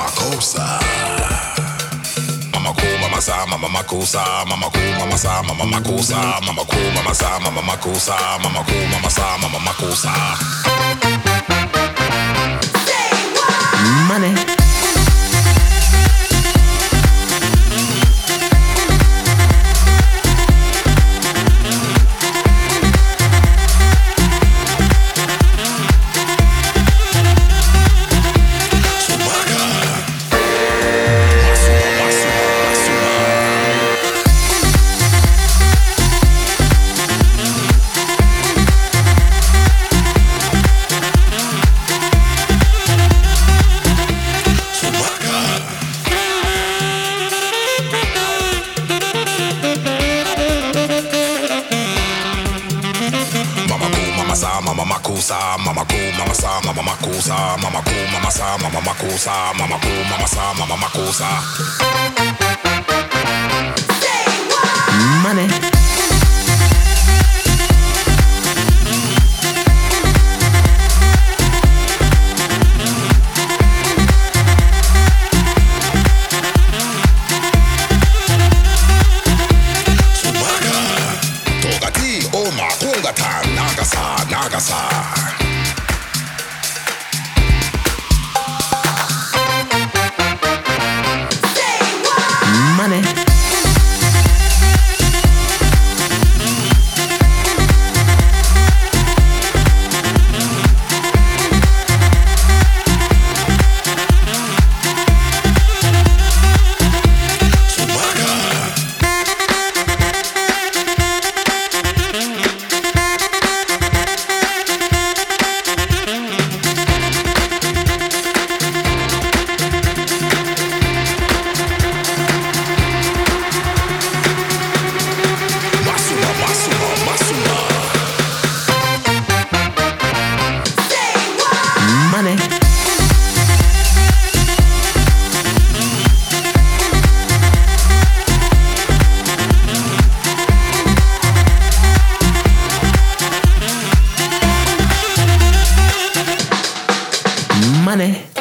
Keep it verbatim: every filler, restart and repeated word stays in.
makosa. Mama cool, mama sa, mama makosa. Mama cool, mama sa, mama makosa. Mama cool, mama sa, mama makosa. Mama cool, mama sa, mama makosa. Say what? Money. Mama makosa, mama cool, mama sa, mama makosa, mama cool, mama sa, mama makosa, mama cool, mama sa, mama makosa. Say what? Money. Nagasa, Nagasa. Say what? Money. Money. Money.